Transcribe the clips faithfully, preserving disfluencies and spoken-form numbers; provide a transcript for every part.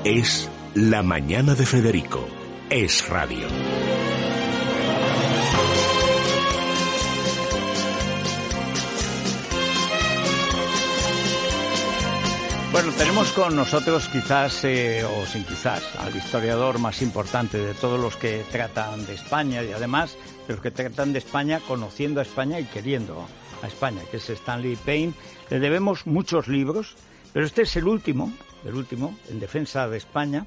Es La Mañana de Federico. Es radio. Bueno, tenemos con nosotros quizás, eh, o sin quizás, al historiador más importante de todos los que tratan de España y además de los que tratan de España conociendo a España y queriendo a España, que es Stanley Payne. Le debemos muchos libros, pero este es el último, el último, en defensa de España,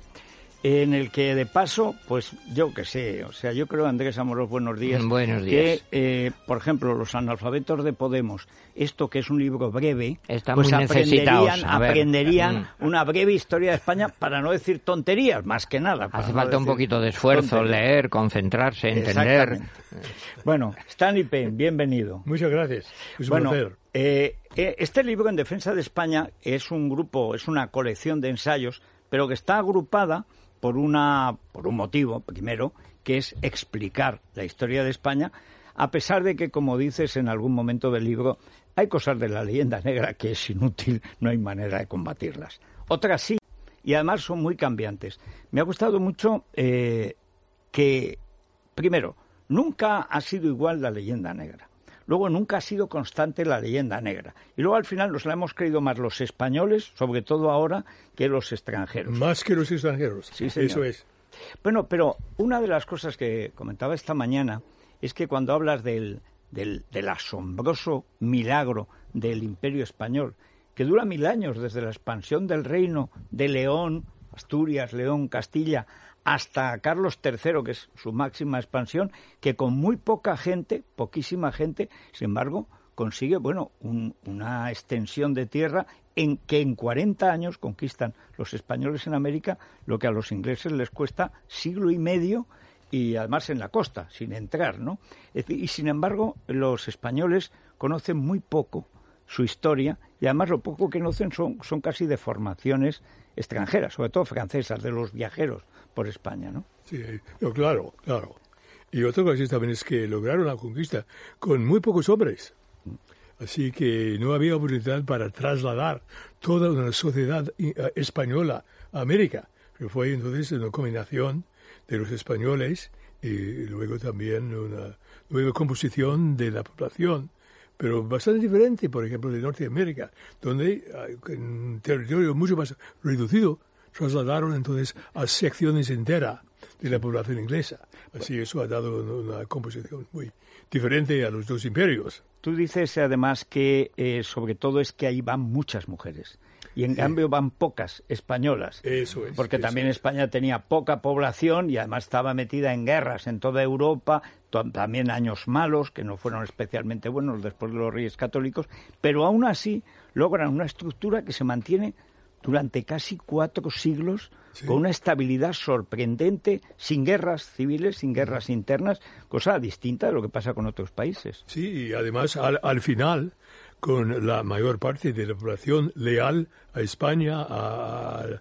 en el que de paso, pues yo qué sé, o sea, yo creo, Andrés Amorós, buenos días, buenos días. que, eh, por ejemplo, los analfabetos de Podemos, esto que es un libro breve, Están pues muy necesitados. aprenderían, A ver. aprenderían Mm. una breve historia de España, para no decir tonterías, más que nada. Hace no falta un decir poquito de esfuerzo, tonterías. leer, concentrarse, entender. Exactamente. Bueno, Stanley Payne, bienvenido. Muchas gracias. Es un Bueno, placer. eh, eh, este libro en defensa de España es un grupo, es una colección de ensayos, pero que está agrupada por una, por un motivo, primero, que es explicar la historia de España, a pesar de que, como dices en algún momento del libro, hay cosas de la leyenda negra que es inútil, no hay manera de combatirlas. Otras sí, y además son muy cambiantes. Me ha gustado mucho eh, que, primero, nunca ha sido igual la leyenda negra. Luego nunca ha sido constante la leyenda negra. Y luego al final nos la hemos creído más los españoles, sobre todo ahora, que los extranjeros. Más que los extranjeros. Sí, señor. Eso es. Bueno, pero una de las cosas que comentaba esta mañana es que cuando hablas del, del, del asombroso milagro del Imperio Español, que dura mil años, desde la expansión del reino de León, Asturias, León, Castilla, hasta Carlos tercero, que es su máxima expansión, que con muy poca gente, poquísima gente, sin embargo, consigue, bueno, un, una extensión de tierra en que en cuarenta años conquistan los españoles en América lo que a los ingleses les cuesta siglo y medio, y además en la costa, sin entrar, ¿no? Es decir, y sin embargo, los españoles conocen muy poco su historia, y además lo poco que conocen son, son casi deformaciones extranjeras, sobre todo francesas, de los viajeros por España, ¿no? Sí, no, claro, claro. Y otra cosa también es que lograron la conquista con muy pocos hombres. Así que no había oportunidad para trasladar toda una sociedad española a América. Pero fue entonces una combinación de los españoles y luego también una nueva composición de la población, pero bastante diferente, por ejemplo, de Norteamérica, donde en un territorio mucho más reducido trasladaron entonces a secciones enteras de la población inglesa. Así eso ha dado una composición muy diferente a los dos imperios. Tú dices además que eh, sobre todo es que ahí van muchas mujeres y en Sí. cambio van pocas españolas. Eso es. Porque eso también es. España tenía poca población y además estaba metida en guerras en toda Europa, to- también años malos que no fueron especialmente buenos después de los Reyes Católicos, pero aún así logran una estructura que se mantiene durante casi cuatro siglos, sí, con una estabilidad sorprendente, sin guerras civiles, sin guerras internas, cosa distinta de lo que pasa con otros países. Sí, y además al, al final, con la mayor parte de la población leal a España, al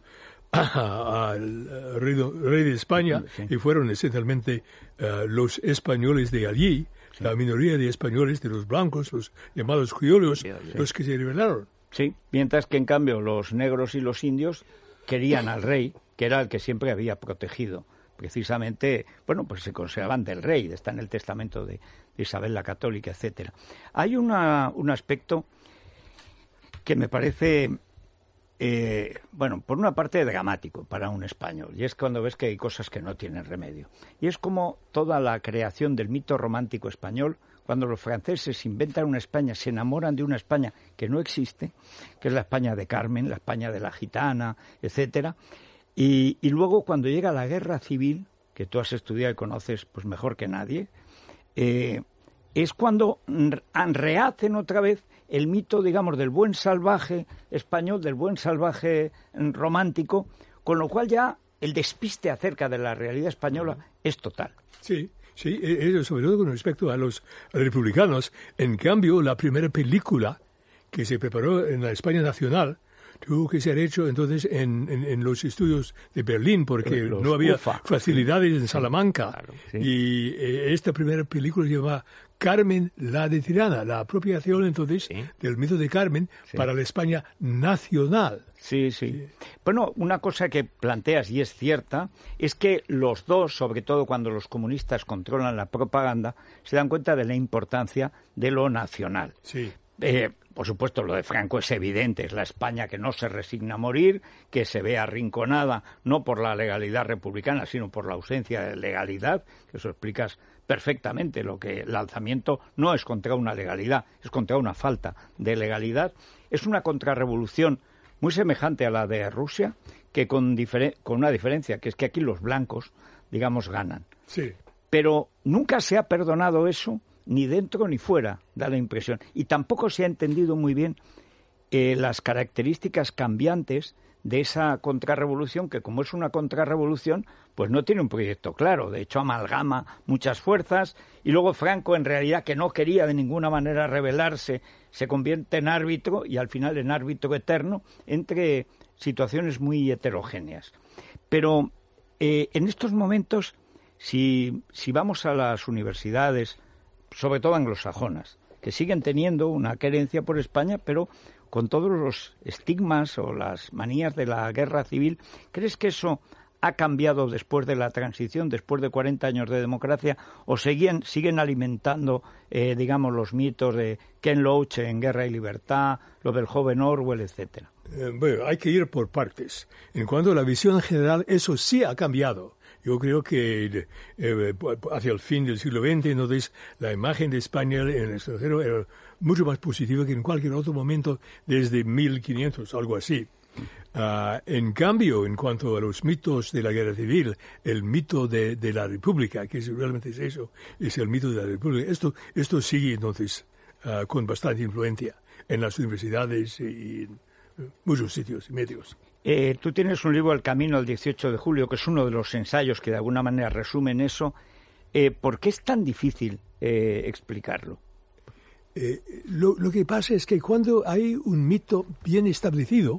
rey, rey de España, sí, y fueron esencialmente uh, los españoles de allí, sí, la minoría de españoles, de los blancos, los llamados criollos, sí, sí, los que se rebelaron. Sí, mientras que en cambio los negros y los indios querían al rey, que era el que siempre había protegido. Precisamente, bueno, pues se conservaban del rey, está en el testamento de, de Isabel la Católica, etcétera. Hay una, un aspecto que me parece, eh, bueno, por una parte dramático para un español, y es cuando ves que hay cosas que no tienen remedio. Y es como toda la creación del mito romántico español, cuando los franceses inventan una España, se enamoran de una España que no existe, que es la España de Carmen, la España de la gitana, etcétera. Y, y luego cuando llega la guerra civil, que tú has estudiado y conoces pues mejor que nadie, eh, es cuando rehacen otra vez el mito, digamos, del buen salvaje español, del buen salvaje romántico, con lo cual ya el despiste acerca de la realidad española es total. Sí. Sí, eso sobre todo con respecto a los republicanos. En cambio, la primera película que se preparó en la España nacional tuvo que ser hecho entonces en, en, en los estudios de Berlín, porque los no había U F A, facilidades sí, en Salamanca. Claro, sí. Y eh, esta primera película lleva Carmen la de Tirana, la apropiación entonces Sí. del mito de Carmen Sí. para la España nacional. Sí, sí. Bueno, una cosa que planteas y es cierta es que los dos, sobre todo cuando los comunistas controlan la propaganda, se dan cuenta de la importancia de lo nacional. Sí. Eh, por supuesto, lo de Franco es evidente, es la España que no se resigna a morir, que se ve arrinconada no por la legalidad republicana, sino por la ausencia de legalidad, que eso explicas perfectamente, lo que el alzamiento no es contra una legalidad, es contra una falta de legalidad. Es una contrarrevolución muy semejante a la de Rusia, que con, difere- con una diferencia, que es que aquí los blancos, digamos, ganan. Sí. Pero nunca se ha perdonado eso, ni dentro ni fuera, da la impresión. Y tampoco se ha entendido muy bien eh, las características cambiantes de esa contrarrevolución, que como es una contrarrevolución, pues no tiene un proyecto claro. De hecho, amalgama muchas fuerzas y luego Franco, en realidad, que no quería de ninguna manera rebelarse, se convierte en árbitro y al final en árbitro eterno entre situaciones muy heterogéneas. Pero eh, en estos momentos, si, si vamos a las universidades, sobre todo anglosajonas, que siguen teniendo una querencia por España, pero con todos los estigmas o las manías de la guerra civil, ¿crees que eso ha cambiado después de la transición, después de cuarenta años de democracia, o siguen, siguen alimentando, eh, digamos, los mitos de Ken Loach en Guerra y Libertad, lo del joven Orwell, etcétera? Eh, bueno, hay que ir por partes. En cuanto a la visión general, eso sí ha cambiado. Yo creo que eh, hacia el fin del siglo veinte, entonces, la imagen de España en el extranjero era mucho más positiva que en cualquier otro momento desde mil quinientos, algo así. Uh, en cambio, en cuanto a los mitos de la guerra civil, el mito de, de la República, que es, realmente es eso, es el mito de la República, esto, esto sigue entonces uh, con bastante influencia en las universidades y en muchos sitios y medios. Eh, tú tienes un libro, El Camino al dieciocho de julio, que es uno de los ensayos que de alguna manera resumen eso. Eh, ¿Por qué es tan difícil eh, explicarlo? Eh, lo, lo que pasa es que cuando hay un mito bien establecido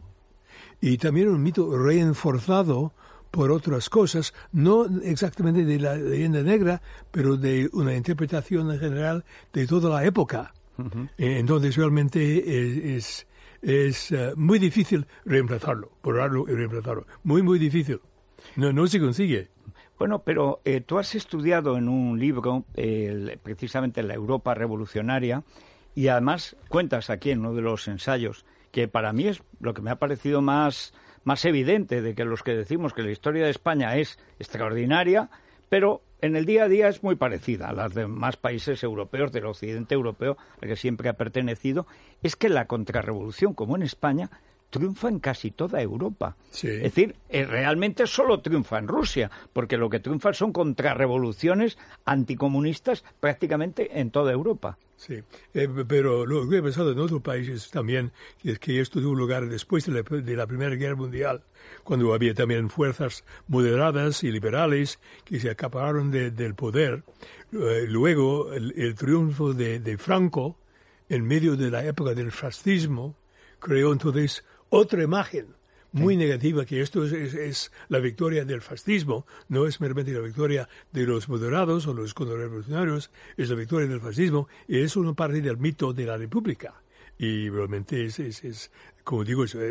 y también un mito reenforzado por otras cosas, no exactamente de la leyenda negra, pero de una interpretación en general de toda la época, uh-huh. eh, entonces realmente es... es Es uh, muy difícil reemplazarlo, borrarlo y reemplazarlo. Muy, muy difícil. No, no se consigue. Bueno, pero eh, tú has estudiado en un libro, eh, precisamente la Europa revolucionaria, y además cuentas aquí en uno de los ensayos, que para mí es lo que me ha parecido más, más evidente, de que los que decimos que la historia de España es extraordinaria, pero en el día a día es muy parecida a las demás países europeos, del occidente europeo, al que siempre ha pertenecido, es que la contrarrevolución, como en España, triunfa en casi toda Europa. Sí. Es decir, eh, realmente solo triunfa en Rusia, porque lo que triunfa son contrarrevoluciones anticomunistas prácticamente en toda Europa. Sí, eh, pero lo que he pensado en otros países también, que es que esto tuvo lugar después de la, de la Primera Guerra Mundial, cuando había también fuerzas moderadas y liberales que se acapararon de, del poder. Eh, luego, el, el triunfo de, de Franco, en medio de la época del fascismo, creó entonces otra imagen muy sí. negativa, que esto es, es, es la victoria del fascismo, no es meramente la victoria de los moderados o los contrarrevolucionarios, es la victoria del fascismo, y es una parte del mito de la República. Y realmente es, es, es como digo, es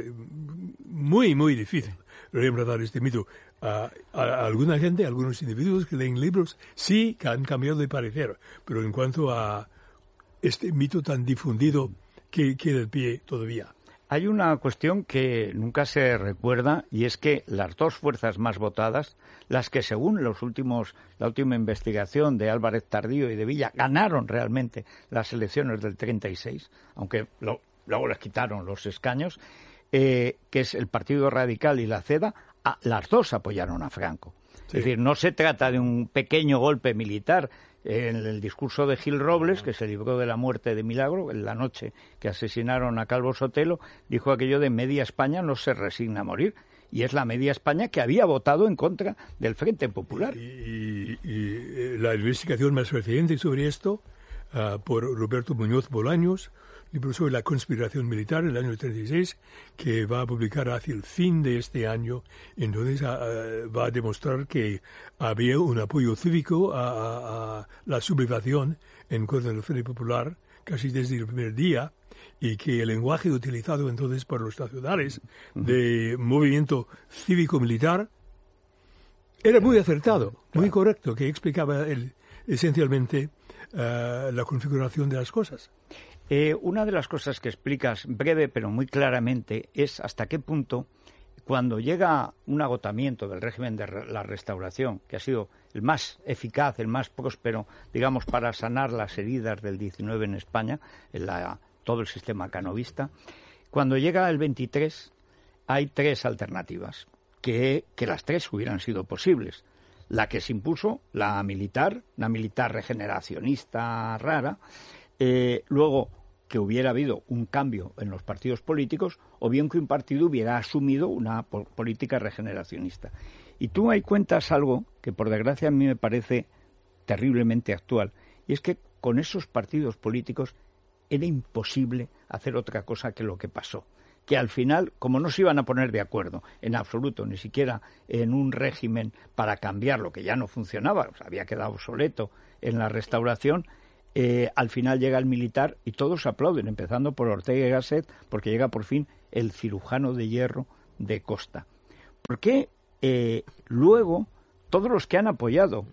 muy, muy difícil reemplazar este mito. A, a, a alguna gente, a algunos individuos que leen libros, sí que han cambiado de parecer, pero en cuanto a este mito tan difundido, que queda de pie todavía. Hay una cuestión que nunca se recuerda, y es que las dos fuerzas más votadas, las que según los últimos, la última investigación de Álvarez Tardío y de Villa, ganaron realmente las elecciones del treinta y seis, aunque lo, luego les quitaron los escaños, eh, que es el Partido Radical y la CEDA, a, las dos apoyaron a Franco. Sí. Es decir, no se trata de un pequeño golpe militar. En el discurso de Gil Robles, que se libró de la muerte de Milagro, en la noche que asesinaron a Calvo Sotelo, dijo aquello de media España no se resigna a morir. Y es la media España que había votado en contra del Frente Popular. Y, y, y la investigación más reciente sobre esto, uh, por Roberto Muñoz Bolaños, libro sobre la conspiración militar del año treinta y seis, que va a publicar hacia el fin de este año. Entonces uh, va a demostrar que había un apoyo cívico a, a, a la sublevación en contra del Frente Popular casi desde el primer día, y que el lenguaje utilizado entonces por los nacionales de movimiento cívico-militar era muy acertado, muy correcto, que explicaba el, esencialmente uh, la configuración de las cosas. Eh, una de las cosas que explicas breve pero muy claramente es hasta qué punto, cuando llega un agotamiento del régimen de la Restauración, que ha sido el más eficaz, el más próspero, digamos, para sanar las heridas del diecinueve en España, en la, todo el sistema canovista, cuando llega el veintitrés hay tres alternativas, que, que las tres hubieran sido posibles. La que se impuso, la militar, una militar regeneracionista rara, eh, luego que hubiera habido un cambio en los partidos políticos, o bien que un partido hubiera asumido una po- política regeneracionista. Y tú ahí cuentas algo que, por desgracia, a mí me parece terriblemente actual, y es que con esos partidos políticos era imposible hacer otra cosa que lo que pasó. Que al final, como no se iban a poner de acuerdo en absoluto, ni siquiera en un régimen para cambiar lo que ya no funcionaba, o sea, había quedado obsoleto en la Restauración, eh, al final llega el militar y todos aplauden, empezando por Ortega y Gasset, porque llega por fin el cirujano de hierro de Costa. ¿Por qué eh, luego todos los que han apoyado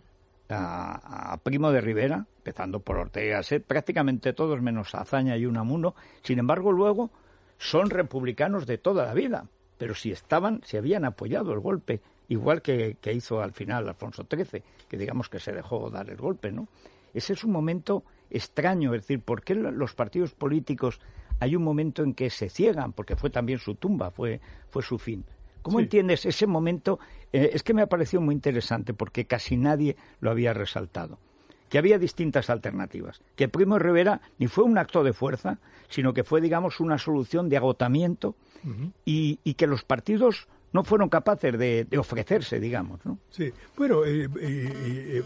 a, a Primo de Rivera, empezando por Ortega y Gasset, prácticamente todos menos Azaña y Unamuno, sin embargo luego son republicanos de toda la vida, pero si estaban, si habían apoyado el golpe, igual que, que hizo al final Alfonso trece, que digamos que se dejó dar el golpe, ¿no? Ese es un momento extraño, es decir, ¿por qué los partidos políticos hay un momento en que se ciegan? Porque fue también su tumba, fue, fue su fin. ¿Cómo sí. entiendes ese momento? Eh, es que me ha parecido muy interesante porque casi nadie lo había resaltado. Que había distintas alternativas. Que Primo de Rivera ni fue un acto de fuerza, sino que fue, digamos, una solución de agotamiento uh-huh. y, y que los partidos no fueron capaces de, de ofrecerse, digamos, ¿no? Sí, bueno, eh, eh,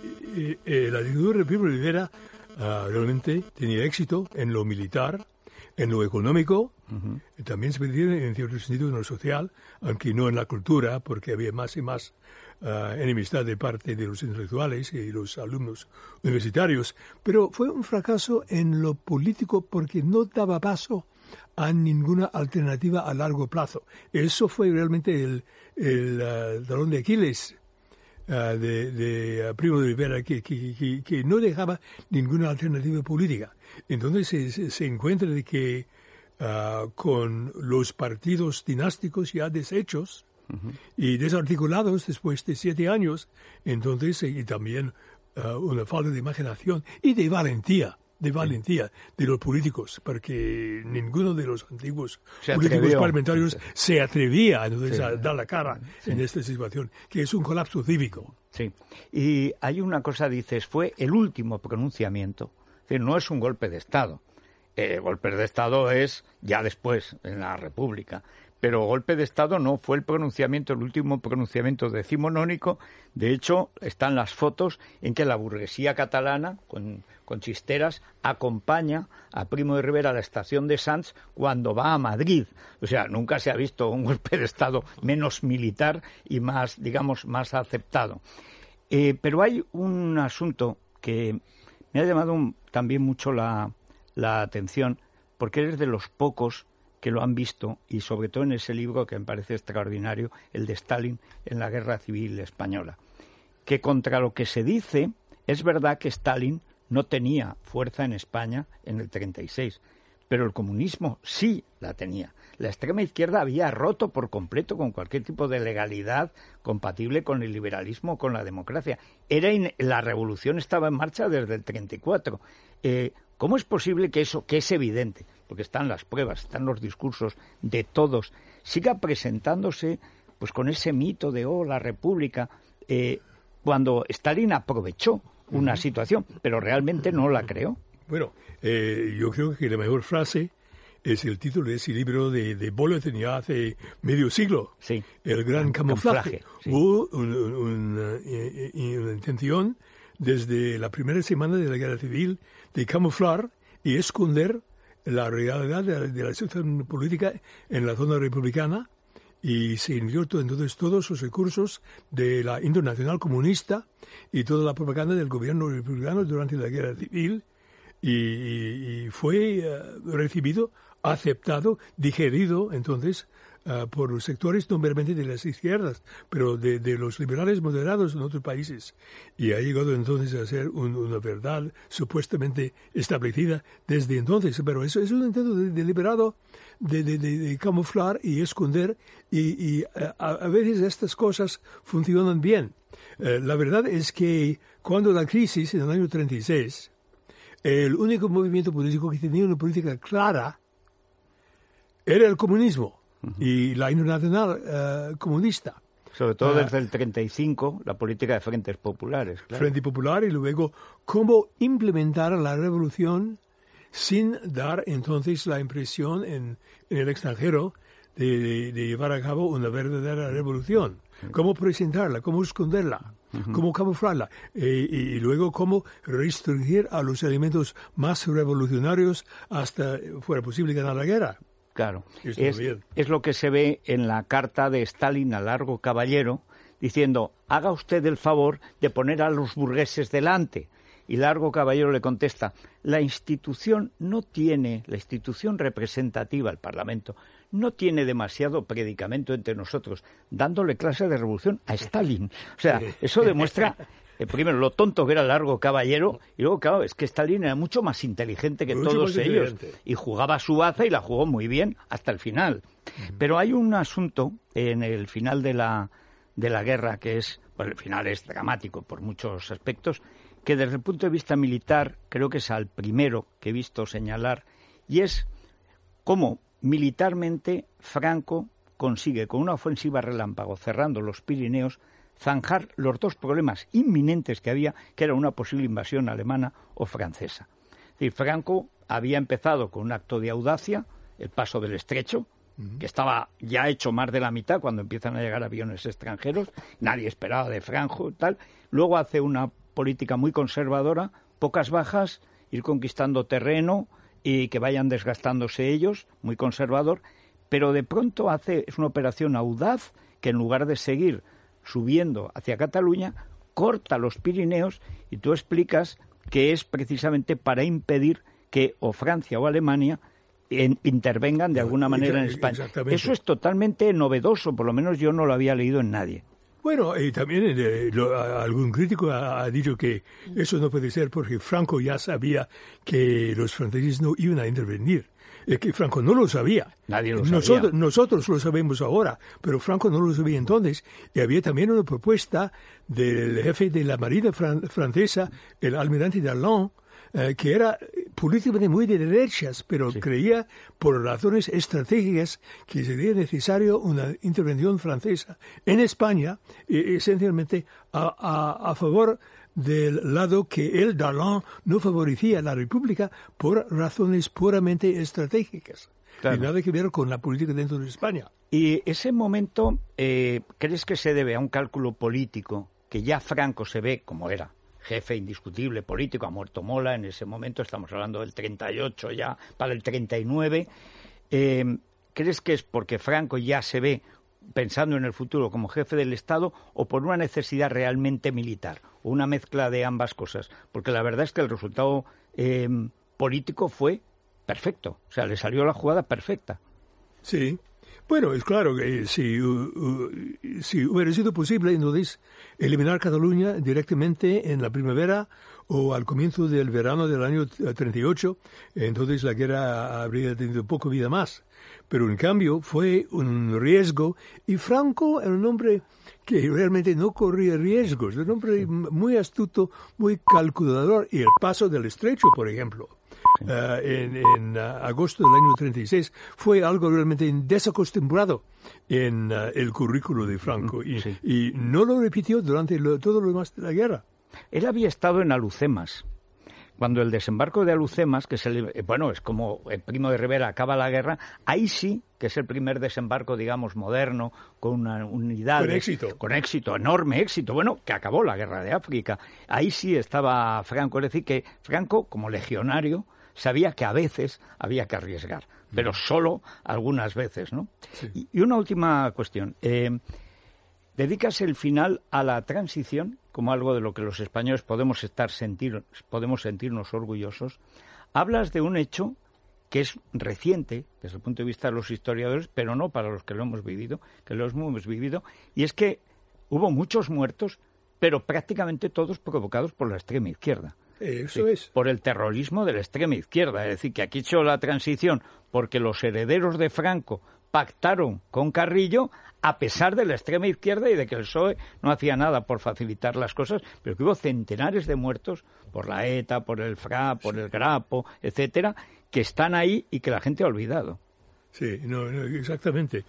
eh, eh, la dictadura de Primo de Rivera uh, realmente tenía éxito en lo militar, en lo económico, uh-huh. y también se pedía en cierto sentido en lo social, aunque no en la cultura, porque había más y más uh, enemistad de parte de los intelectuales y los alumnos universitarios. Pero fue un fracaso en lo político porque no daba paso a ninguna alternativa a largo plazo. Eso fue realmente el, el uh, talón de Aquiles uh, de, de uh, Primo de Rivera, que, que, que, que no dejaba ninguna alternativa política. Entonces se, se encuentra de que uh, con los partidos dinásticos ya deshechos uh-huh. y desarticulados después de siete años, entonces y también uh, una falta de imaginación y de valentía. de valentía de los políticos, porque ninguno de los antiguos se políticos atrevió. parlamentarios se atrevía entonces, sí. a dar la cara sí. en esta situación, que es un colapso cívico. Sí, y hay una cosa, dices, fue el último pronunciamiento, es decir, no es un golpe de Estado, eh, golpe de Estado es ya después, en la República, pero golpe de Estado no, fue el pronunciamiento, el último pronunciamiento decimonónico. De hecho, están las fotos en que la burguesía catalana, con, con chisteras, acompaña a Primo de Rivera a la estación de Sants cuando va a Madrid. O sea, nunca se ha visto un golpe de Estado menos militar y más, digamos, más aceptado. Eh, pero hay un asunto que me ha llamado un, también mucho la, la atención, porque eres de los pocos que lo han visto, y sobre todo en ese libro que me parece extraordinario, el de Stalin en la Guerra Civil Española, que contra lo que se dice, es verdad que Stalin no tenía fuerza en España en el treinta y seis, pero el comunismo sí la tenía. La extrema izquierda había roto por completo con cualquier tipo de legalidad compatible con el liberalismo o con la democracia. Era in... La revolución estaba en marcha desde el treinta y cuatro. Eh, ¿Cómo es posible que eso, que es evidente, porque están las pruebas, están los discursos de todos, siga presentándose pues con ese mito de, oh, la República, eh, cuando Stalin aprovechó una uh-huh. situación, pero realmente no la creó? Bueno, eh, yo creo que la mejor frase es el título de ese libro de, de Boletín ya hace medio siglo, sí. El gran camuflaje. camuflaje sí. Hubo un, un, una, una intención desde la primera semana de la Guerra Civil de camuflar y esconder la realidad de la, de la situación política en la zona republicana y se invirtió entonces todos los recursos de la Internacional Comunista y toda la propaganda del gobierno republicano durante la Guerra Civil y, y, y fue uh, recibido, aceptado, digerido entonces Uh, por los sectores no meramente de las izquierdas, pero de, de los liberales moderados en otros países. Y ha llegado entonces a ser un, una verdad supuestamente establecida desde entonces. Pero eso es un intento de, deliberado de, de, de, de camuflar y esconder, y, y a, a veces estas cosas funcionan bien. Uh, la verdad es que cuando la crisis, en el año treinta y seis, el único movimiento político que tenía una política clara era el comunismo. Y la Internacional uh, Comunista. Sobre todo uh, desde el treinta y cinco, la política de frentes populares. Claro. Frente Popular, y luego cómo implementar la revolución sin dar entonces la impresión en, en el extranjero de, de, de llevar a cabo una verdadera revolución. Cómo presentarla, cómo esconderla, uh-huh. cómo camuflarla, eh, y, y luego cómo restringir a los elementos más revolucionarios hasta fuera posible ganar la guerra. Claro, es, es lo que se ve en la carta de Stalin a Largo Caballero, diciendo, haga usted el favor de poner a los burgueses delante. Y Largo Caballero le contesta, la institución no tiene, la institución representativa, el Parlamento, no tiene demasiado predicamento entre nosotros, dándole clase de revolución a Stalin. O sea, eso demuestra... Eh, primero, lo tonto que era Largo Caballero, y luego, claro, es que Stalin era mucho más inteligente que mucho todos ellos, y jugaba su baza y la jugó muy bien hasta el final. Uh-huh. Pero hay un asunto en el final de la, de la guerra que es, bueno, el final es dramático por muchos aspectos, que desde el punto de vista militar creo que es al primero que he visto señalar, y es cómo militarmente Franco consigue, con una ofensiva relámpago, cerrando los Pirineos, zanjar los dos problemas inminentes que había, que era una posible invasión alemana o francesa. Es decir, Franco había empezado con un acto de audacia, el paso del Estrecho, uh-huh. que estaba ya hecho más de la mitad cuando empiezan a llegar aviones extranjeros, nadie esperaba de Franco, tal. Luego hace una política muy conservadora, pocas bajas, ir conquistando terreno y que vayan desgastándose ellos, muy conservador, pero de pronto hace, es una operación audaz que en lugar de seguir subiendo hacia Cataluña, corta los Pirineos, y tú explicas que es precisamente para impedir que o Francia o Alemania en, intervengan de alguna manera en España. Eso es totalmente novedoso, por lo menos yo no lo había leído en nadie. Bueno, y también eh, lo, algún crítico ha, ha dicho que eso no puede ser porque Franco ya sabía que los franceses no iban a intervenir. Es que Franco no lo sabía. Nadie lo nosotros, sabía. Nosotros lo sabemos ahora, pero Franco no lo sabía entonces. Y había también una propuesta del jefe de la Marina fran- francesa, el almirante Darlan, eh, que era políticamente muy de derechas, pero sí. creía, por razones estratégicas, que sería necesario una intervención francesa en España, eh, esencialmente a, a, a favor del lado que él, Darlan, no favorecía a la República por razones puramente estratégicas. Claro. Y nada que ver con la política dentro de España. Y ese momento, eh, ¿crees que se debe a un cálculo político que ya Franco se ve como era? Jefe indiscutible político, ha muerto Mola en ese momento, estamos hablando del treinta y ocho ya, para el treinta y nueve. Eh, ¿Crees que es porque Franco ya se ve pensando en el futuro como jefe del Estado o por una necesidad realmente militar, o una mezcla de ambas cosas? Porque la verdad es que el resultado eh, político fue perfecto, o sea, le salió la jugada perfecta. Sí. Bueno, es claro que si, uh, uh, si hubiera sido posible, entonces, eliminar Cataluña directamente en la primavera o al comienzo del verano del año treinta y ocho, entonces la guerra habría tenido poco vida más. Pero en cambio fue un riesgo, y Franco era un hombre que realmente no corría riesgos, un hombre muy astuto, muy calculador, y el paso del Estrecho, por ejemplo, Uh, en, en uh, agosto del año treinta y seis fue algo realmente desacostumbrado en uh, el currículo de Franco y, sí. y no lo repitió durante lo, todo lo demás de la guerra. Él había estado en Alucemas. Cuando el desembarco de Alucemas, que es el, bueno, es como el Primo de Rivera acaba la guerra, ahí sí que es el primer desembarco, digamos, moderno, con una unidad... Con éxito. Con éxito, enorme éxito, bueno, que acabó la guerra de África. Ahí sí estaba Franco, es decir, que Franco, como legionario, sabía que a veces había que arriesgar, pero solo algunas veces, ¿no? Sí. Y, y una última cuestión. Eh, dedicas el final a la transición como algo de lo que los españoles podemos estar sentir, podemos sentirnos orgullosos. Hablas de un hecho que es reciente desde el punto de vista de los historiadores, pero no para los que lo hemos vivido, que lo hemos vivido, y es que hubo muchos muertos, pero prácticamente todos provocados por la extrema izquierda. Eso Sí, es. por el terrorismo de la extrema izquierda. Es decir, que aquí hecho la transición porque los herederos de Franco pactaron con Carrillo a pesar de la extrema izquierda y de que el P S O E no hacía nada por facilitar las cosas, pero que hubo centenares de muertos por la ETA, por el F R A, por el Grapo, etcétera, que están ahí y que la gente ha olvidado. Sí, no, no, exactamente.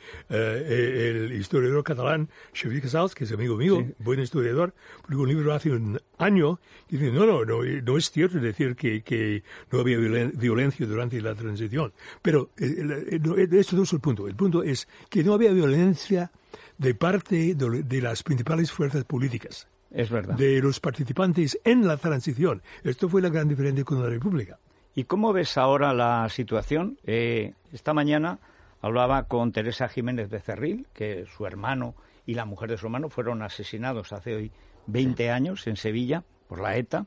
Eh, el historiador catalán Xavier Casals, que es amigo mío, sí. buen historiador, publicó un libro hace un año y dice, no, no, no, no es cierto decir que, que no había violencia durante la transición. Pero eh, no, esto no es el punto. El punto es que no había violencia de parte de, de las principales fuerzas políticas. Es verdad. De los participantes en la transición. Esto fue la gran diferencia con la República. ¿Y cómo ves ahora la situación? Eh, esta mañana hablaba con Teresa Jiménez Becerril, que su hermano y la mujer de su hermano fueron asesinados hace hoy veinte años en Sevilla por la ETA,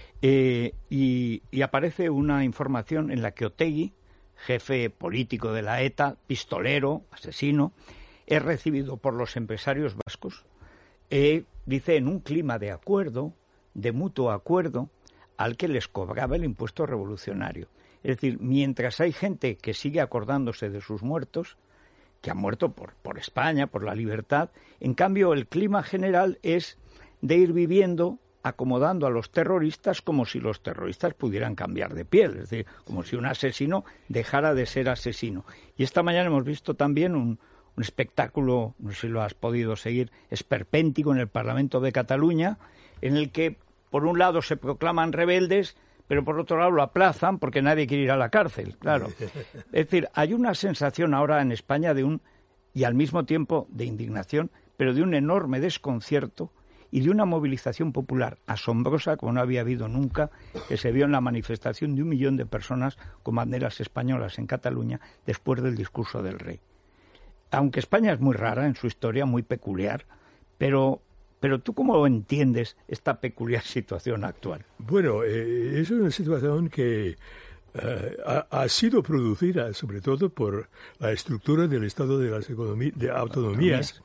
eh, y, y aparece una información en la que Otegi, jefe político de la ETA, pistolero, asesino, es recibido por los empresarios vascos, eh, dice, en un clima de acuerdo, de mutuo acuerdo, al que les cobraba el impuesto revolucionario. Es decir, mientras hay gente que sigue acordándose de sus muertos, que han muerto por, por España, por la libertad, en cambio el clima general es de ir viviendo, acomodando a los terroristas como si los terroristas pudieran cambiar de piel, es decir, como si un asesino dejara de ser asesino. Y esta mañana hemos visto también un, un espectáculo, no sé si lo has podido seguir, esperpéntico en el Parlamento de Cataluña, en el que por un lado se proclaman rebeldes, pero por otro lado lo aplazan porque nadie quiere ir a la cárcel, claro. Es decir, hay una sensación ahora en España de un, y al mismo tiempo de indignación, pero de un enorme desconcierto y de una movilización popular asombrosa como no había habido nunca, que se vio en la manifestación de un millón de personas con banderas españolas en Cataluña después del discurso del rey. Aunque España es muy rara en su historia, muy peculiar, pero... Pero ¿tú cómo entiendes esta peculiar situación actual? Bueno, eh, es una situación que eh, ha, ha sido producida sobre todo por la estructura del Estado de las economí- de autonomías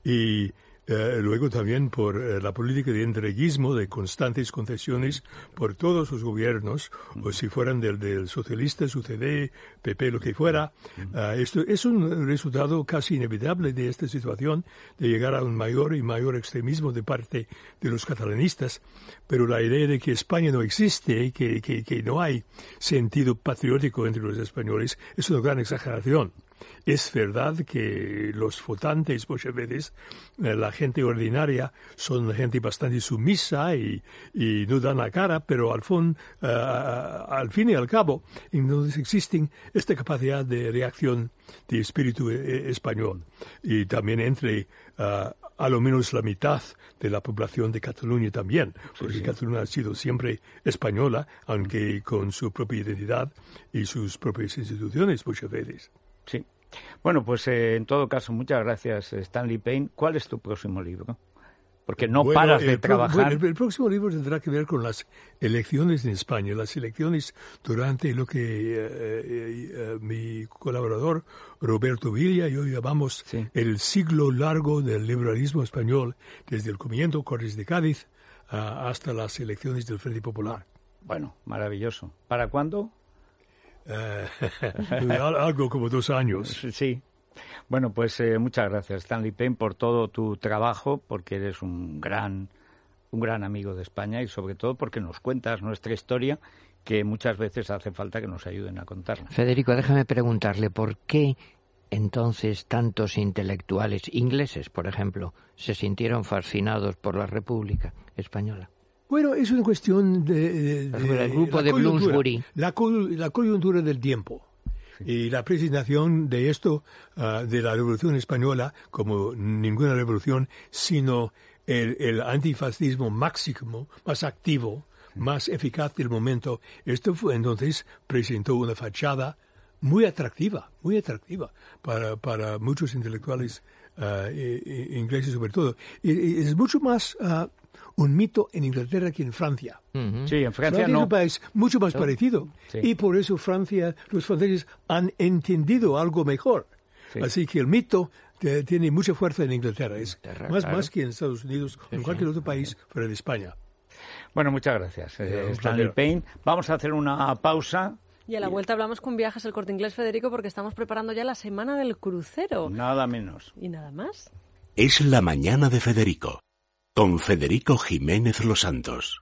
y eh, luego también por eh, la política de entreguismo, de constantes concesiones por todos los gobiernos, o si fueran del, del socialista, U C D, P P, lo que fuera. Uh, esto es un resultado casi inevitable de esta situación, de llegar a un mayor y mayor extremismo de parte de los catalanistas, pero la idea de que España no existe, que, que, que no hay sentido patriótico entre los españoles, es una gran exageración. Es verdad que los votantes muchas veces, eh, la gente ordinaria, son gente bastante sumisa y, y no dan la cara, pero al, fin, uh, al fin y al cabo, entonces existen esta capacidad de reacción de espíritu eh, español. Y también entre uh, a lo menos la mitad de la población de Cataluña también, porque sí, sí. Cataluña ha sido siempre española, aunque con su propia identidad y sus propias instituciones muchas veces. Sí. Bueno, pues eh, en todo caso, muchas gracias, Stanley Payne. ¿Cuál es tu próximo libro? Porque no bueno, paras de pro, trabajar. Bueno, el, el próximo libro tendrá que ver con las elecciones en España, las elecciones durante lo que eh, eh, eh, mi colaborador Roberto Villa y yo llamamos sí. el siglo largo del liberalismo español, desde el comienzo Cortes de Cádiz uh, hasta las elecciones del Frente Popular. Bueno, maravilloso. ¿Para cuándo? Uh, algo como dos años. Sí. Bueno, pues eh, muchas gracias, Stanley Payne, por todo tu trabajo, porque eres un gran, un gran amigo de España y sobre todo porque nos cuentas nuestra historia, que muchas veces hace falta que nos ayuden a contarla. Federico, déjame preguntarle, ¿por qué entonces tantos intelectuales ingleses, por ejemplo, se sintieron fascinados por la República Española? Bueno, es una cuestión de... de, de el grupo de Bloomsbury. La, la coyuntura del tiempo. Sí. Y la presentación de esto, uh, de la Revolución Española, como ninguna revolución, sino el, el antifascismo máximo, más activo, más eficaz del momento. Esto fue entonces, presentó una fachada muy atractiva, muy atractiva para, para muchos intelectuales uh, ingleses sobre todo. Y, y es mucho más uh, un mito en Inglaterra que en Francia. Uh-huh. Sí, en Francia, Francia no. es un país mucho más ¿No? parecido. Sí. Y por eso Francia, los franceses han entendido algo mejor. Sí. Así que el mito te, tiene mucha fuerza en Inglaterra. Es Inglaterra, más, claro. más que en Estados Unidos o Sí, en cualquier sí. otro país fuera de España. Bueno, muchas gracias, eh, un Stanley placer. Payne. Vamos a hacer una pausa. Y a la vuelta hablamos con Viajes El Corte Inglés, Federico, porque estamos preparando ya la semana del crucero. Nada menos. ¿Y nada más? Es la mañana de Federico, con Federico Jiménez Los Santos.